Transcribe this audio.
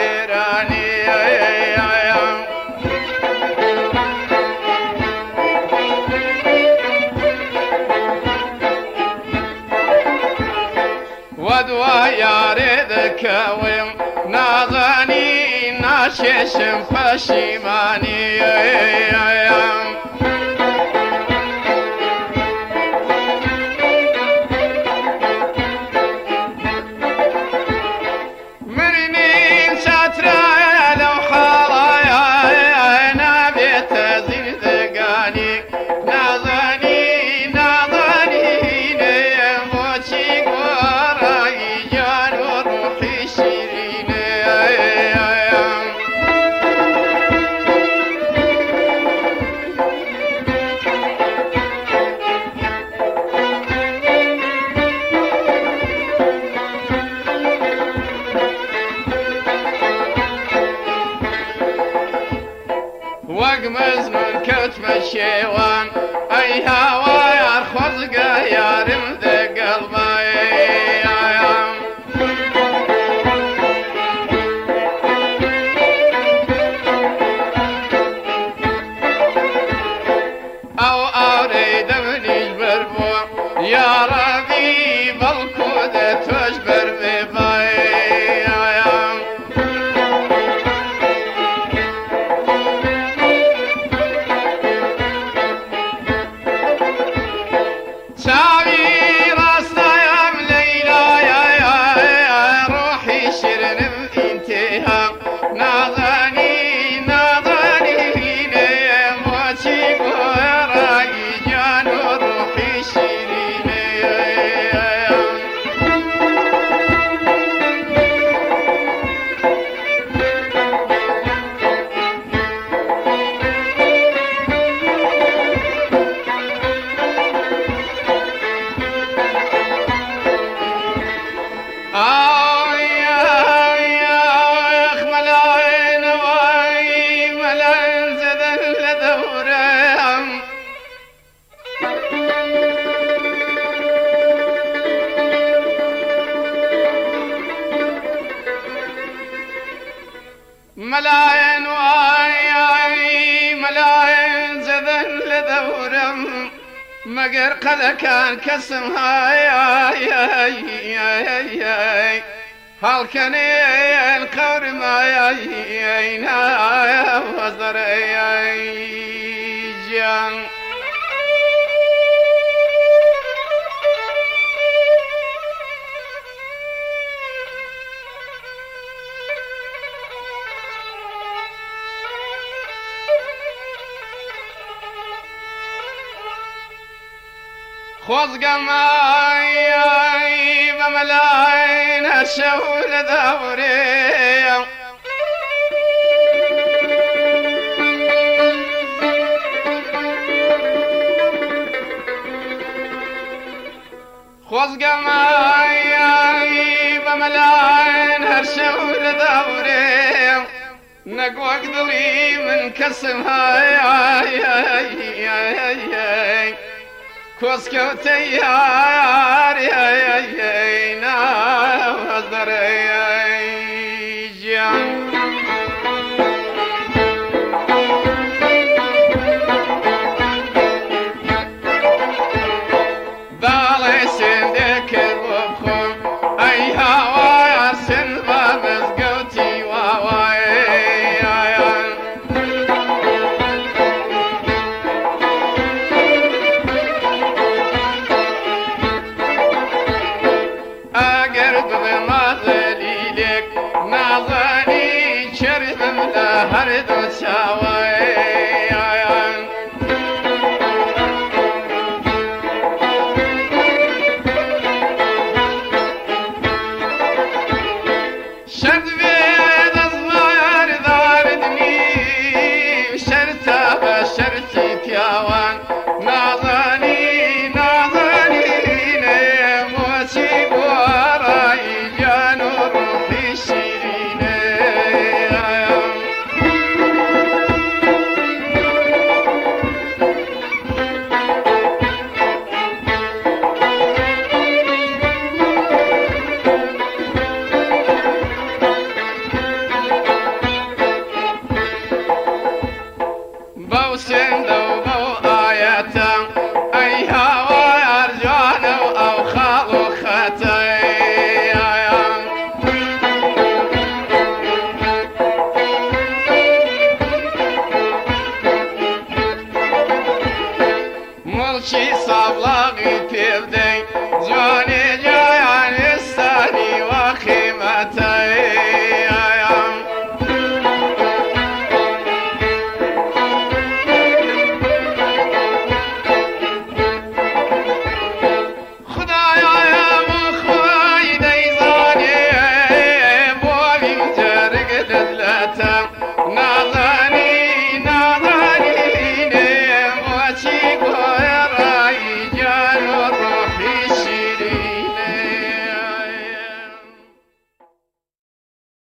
فێرانی وەدوا یارێ دەکەوێم نازانی ناشێشم پەشیمانی مرنین چاترایە لەو حاڵایە نابێتە زیندگانی نازانی نازانینێ بۆچی گۆڕایی جان و ڕوحی شیرینێ وەک مەزنون کەوتمە شێوان ئەی هاوایار خۆزگە یارم دەگەڵمایەم ئەو ئاورەی دەمنیش بەر بووە یاڕەبی بەڵکو دە تۆش بەر بێبایەم چاوی ڕاستایەم لەیلایە ڕۆحی شیرنم ئینتێها نازانی نازانینێ بۆچی گۆڕایی جان و ڕوحی شیرینێ ملاين واي ملاين زدن لدورم مگر قلكان كسم هاي هالكني القور ما ينا وزر جان خۆزگەمای بەمەلای نەشەو لە داورێ خۆزگەمای بەمەلای نەشەو لە داورێ نەگوەک دڵی من کەسم هەیە كوسكوتي يا ناظر جان بالي سندك الوبخم اي هوا سنبا مزقوتي واواي هرد شاوي شد بيد الصغير ضاردني شرتا بشرتي تياوان ناظني ناظني موتي وراي جان روحي شيرين ki sabla